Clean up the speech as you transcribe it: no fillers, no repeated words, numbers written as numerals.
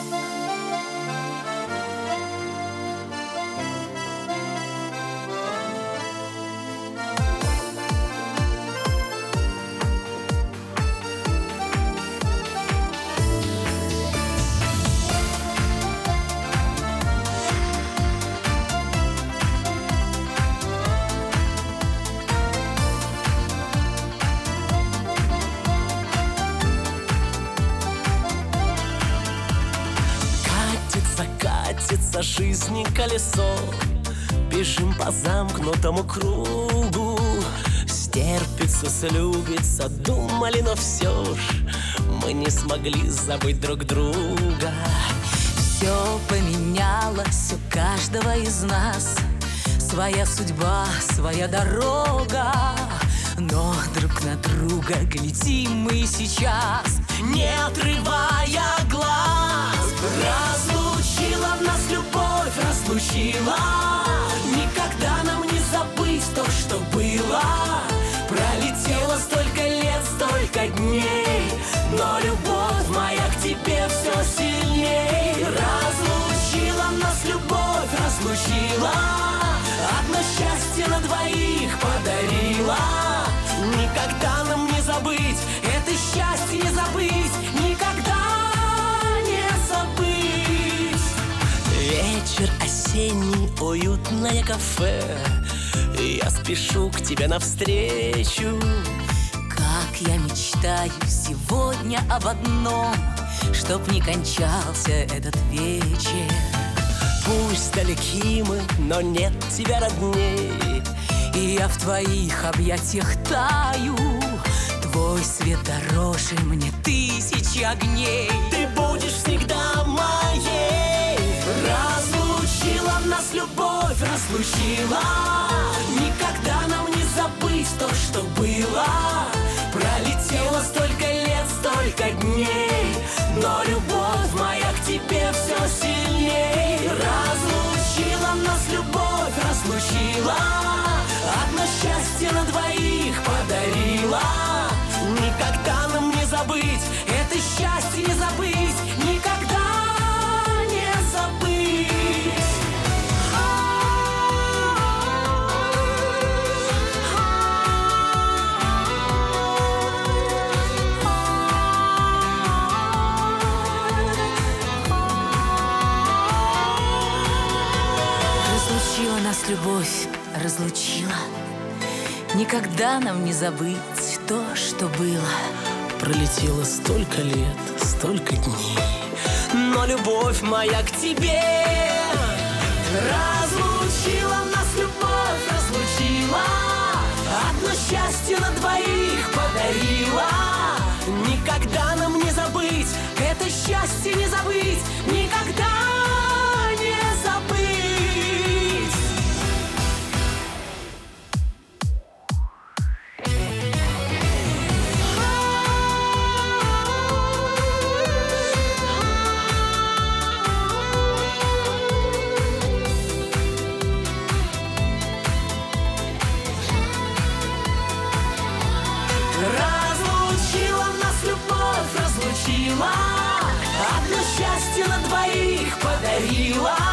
Катится жизни колесо, бежим по замкнутому кругу. Стерпится, слюбится, думали, но все ж мы не смогли забыть друг друга. Все поменялось у каждого из нас, своя судьба, своя дорога. Но друг на друга глядим мы сейчас, не отрывая глаз. Разлучила нас любовь, разлучила. Никогда нам не забыть то, что было. Пролетело столько лет, столько дней, но любовь моя к тебе все сильней. Разлучила нас любовь, разлучила. Одно счастье на двоих подарила. Никогда нам не забыть, это счастье не забыть, никогда не забыть. Вечер осенний, уютное кафе, я спешу к тебе навстречу. Как я мечтаю сегодня об одном, чтоб не кончался этот вечер. Пусть далеки мы, но нет тебя родней, и я в твоих объятиях таю. Твой свет дороже мне тысячи огней. ты будешь всегда моей. Разлучила нас любовь, разлучила. Никогда нам не забыть то, что было. Пролетело столько лет, столько дней, но любовь моя к тебе все сильней. Разлучила нас любовь, разлучила. Одно счастье на двоих подарила. Никогда нам не забыть, это счастье не забыть, никогда не забыть. Разлучила нас любовь, разлучила. Никогда нам не забыть то, что было. пролетело столько лет, столько дней, но любовь моя к тебе. Разлучила нас любовь, разлучила. Одно счастье на двоих подарила. Никогда нам не забыть, это счастье не забыть, никогда не забыть. разлучила нас любовь, разлучила. Одно счастье на двоих подарила.